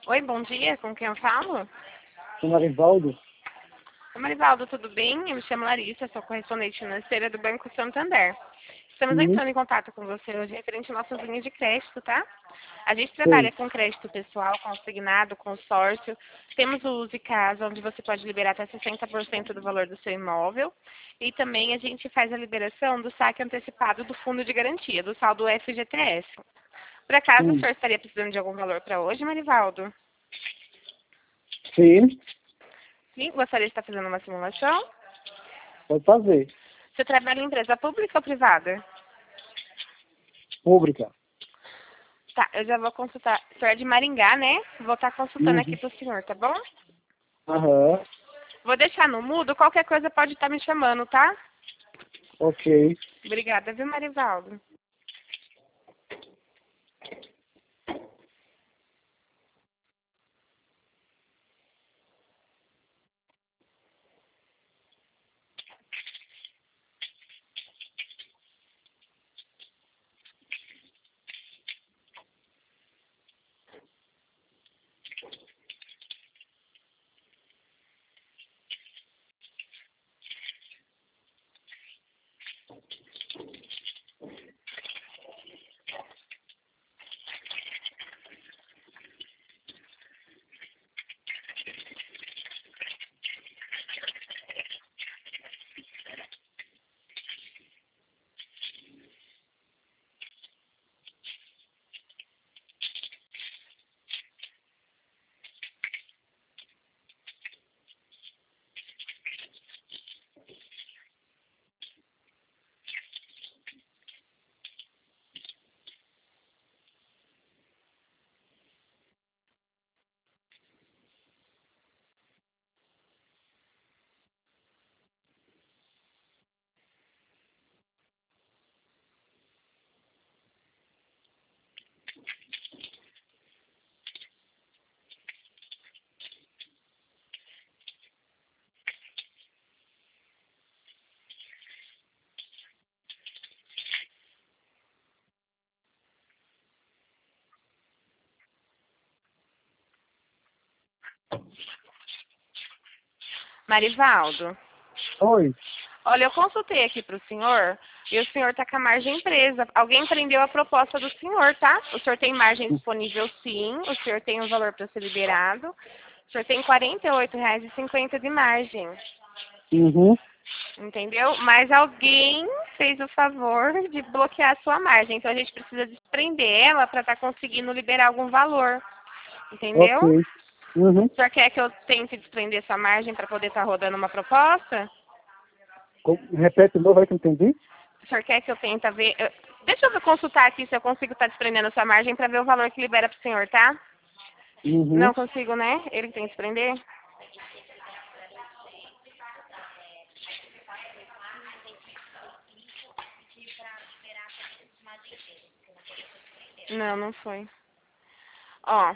Oi, bom dia, com quem eu falo? O Marivaldo? Oi, Marivaldo, tudo bem? Eu me chamo Larissa, sou correspondente financeira do Banco Santander. Estamos Uhum. entrando em contato com você hoje referente às nossas linhas de crédito, tá? A gente trabalha Sei. com crédito pessoal, consignado, consórcio. Temos o Use Casa, onde você pode liberar até 60% do valor do seu imóvel. E também a gente faz a liberação do saque antecipado do fundo de garantia, do saldo FGTS. Por acaso, o Hum. senhor estaria precisando de algum valor para hoje, Marivaldo? Sim, Sim, gostaria de estar fazendo uma simulação. pode fazer. Você trabalha em empresa pública ou privada? Pública. Tá, eu já vou consultar. O senhor é de Maringá, né? Vou estar consultando aqui Uhum. pro senhor, tá bom? Aham. Vou deixar no mudo, qualquer coisa pode estar me chamando, tá? Ok. Obrigada, viu, Marivaldo? Marivaldo, Oi. olha, eu consultei aqui pro senhor e o senhor tá com a margem presa. Alguém prendeu a proposta do senhor, tá? O senhor tem margem disponível sim, o senhor tem um valor para ser liberado. O senhor tem R$ 48,50 de margem. Uhum. Entendeu? Mas alguém fez o favor de bloquear a sua margem. Então a gente precisa desprender ela para estar conseguindo liberar algum valor. Entendeu? Ok. Uhum. O senhor quer que eu tente desprender essa margem para poder estar rodando uma proposta? Repete de novo aí que eu entendi. O senhor quer que eu tente ver. Deixa eu consultar aqui se eu consigo estar desprendendo essa margem para ver o valor que libera para o senhor, tá? Uhum. Não consigo, né? Ele tem que desprender? Não, não foi. Ó,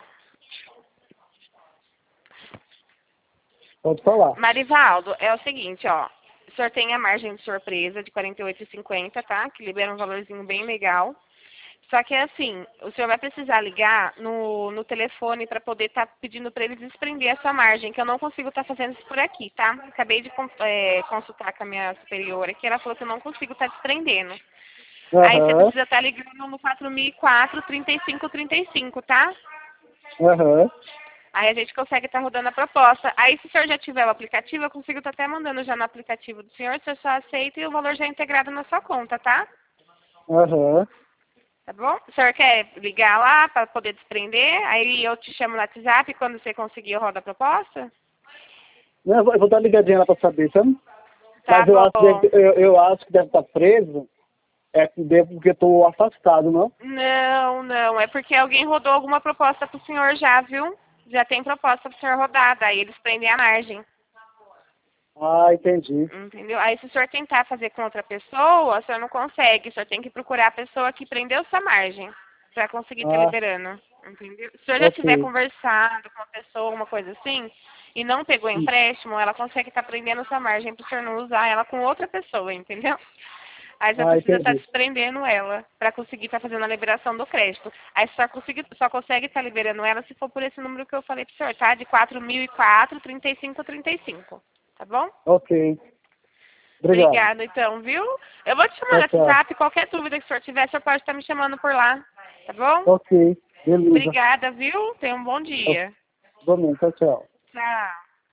Pode falar. Marivaldo, é o seguinte, ó. O senhor tem a margem de surpresa de R$ 48,50, tá? Que libera um valorzinho bem legal. Só que é assim, o senhor vai precisar ligar no telefone para poder estar pedindo para eles desprender a sua margem, que eu não consigo estar fazendo isso por aqui, tá? Acabei de consultar com a minha superiora aqui, ela falou que eu não consigo estar desprendendo. Aí você Aham. precisa estar ligando no 4004 3535, tá? Aham. Aí a gente consegue estar rodando a proposta. Aí se o senhor já tiver o aplicativo, eu consigo estar até mandando já no aplicativo do senhor, o senhor só aceita e o valor já é integrado na sua conta, tá? Aham. Tá bom? O senhor quer ligar lá para poder desprender? Aí eu te chamo no WhatsApp quando você conseguir eu rodo a proposta? Não, eu vou dar uma ligadinha lá pra saber, sabe? Tá Mas bom. eu acho que deve estar preso. Porque eu tô afastado, não? Não, não. É porque alguém rodou alguma proposta pro senhor já, viu? Já tem proposta pro senhor rodar, daí eles prendem a margem. Ah, entendi. Entendeu? Aí se o senhor tentar fazer com outra pessoa, o senhor não consegue. O senhor tem que procurar a pessoa que prendeu sua margem para conseguir estar Ah, liberando. Entendeu? Se o senhor já tiver ok. conversado com uma pessoa, uma coisa assim, e não pegou empréstimo, ela consegue estar prendendo sua margem para o senhor não usar ela com outra pessoa, entendeu? Aí você precisa estar entendi. desprendendo ela para conseguir estar fazendo a liberação do crédito. Aí só consegue estar liberando ela se for por esse número que eu falei pro senhor, tá? De 4.004, 3535. Tá bom? Ok. Obrigado. Obrigada, então, viu? Eu vou te chamar Tchau, no tchau. WhatsApp. Qualquer dúvida que o senhor tiver, o senhor pode estar me chamando por lá. Tá bom? Ok. Beleza. Obrigada, viu? Tenha um bom dia. Igualmente. Tchau, tchau. Tchau.